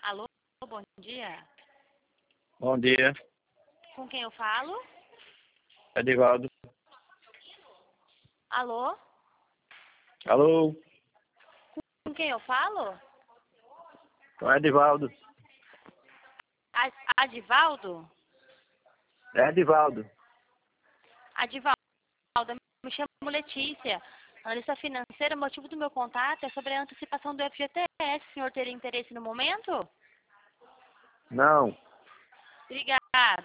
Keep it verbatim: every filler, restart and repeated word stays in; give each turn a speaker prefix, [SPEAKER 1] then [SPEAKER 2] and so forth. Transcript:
[SPEAKER 1] Alô, bom dia.
[SPEAKER 2] Bom dia,
[SPEAKER 1] Com quem eu falo?
[SPEAKER 2] Edivaldo.
[SPEAKER 1] Alô,
[SPEAKER 2] Alô,
[SPEAKER 1] com quem eu falo?
[SPEAKER 2] com Edivaldo.
[SPEAKER 1] A- Adivaldo?
[SPEAKER 2] É Edivaldo.
[SPEAKER 1] Adivaldo, me chamo Letícia. Analista financeira, o motivo do meu contato é sobre a antecipação do F G T S. O senhor teria interesse no momento?
[SPEAKER 2] Não.
[SPEAKER 1] Obrigada.